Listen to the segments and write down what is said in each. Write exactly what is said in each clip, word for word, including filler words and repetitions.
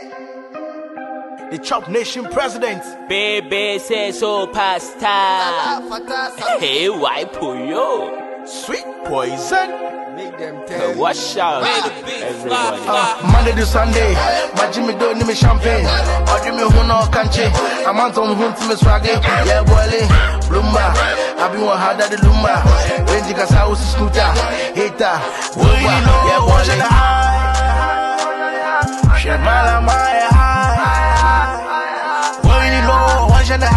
The Chop Nation president. Baby say so pasta. Hey, why yo? Sweet poison. Make them tell you. Wash out, everybody. Uh, Monday to Sunday, my Jimmy don't need me champagne. Or Jimmy who no country. I'm on some hunt to me swaggy. Yeah, boy, Lumba. I've been one hard at the Lumba. When you got house scooter, hater, Lumba. Yeah, boy, Shemala Maya high. When you know, watch the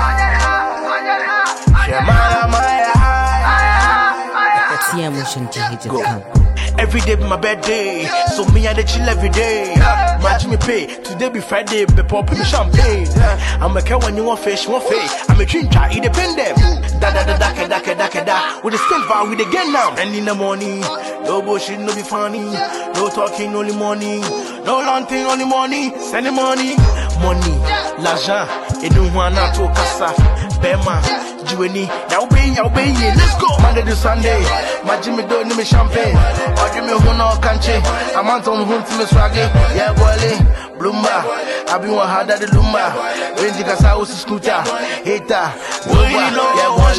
high. Shemala Maya high. T M Motion T V dot com. Every day be my birthday, so me and the chill every day. Match me pay, today be Friday, be popping me champagne. I'm a cow when you want fish, want fish. I'm a drink, I eat a pen them. Da da da da da da da da da. With the spin bar, with the again now. And in the morning, no bullshit, no be funny. No talking, only money. No long thing, only money. Send the money, money. L'argent, et nous on a tout casa. Bema, Jueni, now be, now be, let's go. Monday to Sunday, my Jimmy don't need me champagne. Or Jimmy who no country. I'm on some hunt to me swaggy. Yeah, boy, Bloomba. I've been one hard at the Lumba. When you got house scooter, hater, Lumba. Yeah, boy,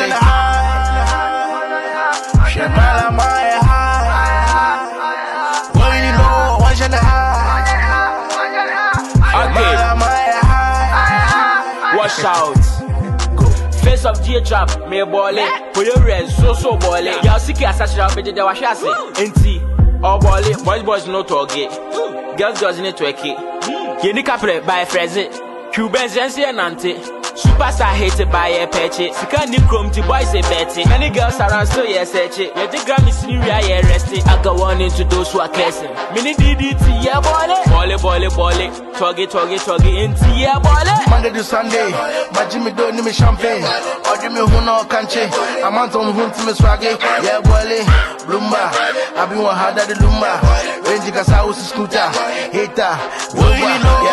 Shemala Maya high. When you know, watch the high. Shemala Maya high. Wash out. Face of G trap, me boile, put your red, so so boile. Y'all see a such a bit of wash assay. Enti, all boile, boys boys no target. Girls girls in it to a key. You need capre by a phrase. Cubans and say Nante. Superstar hated by a patch. Sika ni chrome to boys a betty. Many girls around so yes, search it. Your digram is Syria arrested. I got one into those who are cursing. Mini D D T, yeah, boile, boile, boile, boile. Toggy, toggy, toggy, into yeah, boile. Monday to Sunday, my Jimmy don't need me champagne. Or Jimmy who no country. I'm on some hunt to me swaggy. Yeah, boy, Lumba. I've been one hard at the Lumba. When you got house scooter, hater, Lumba.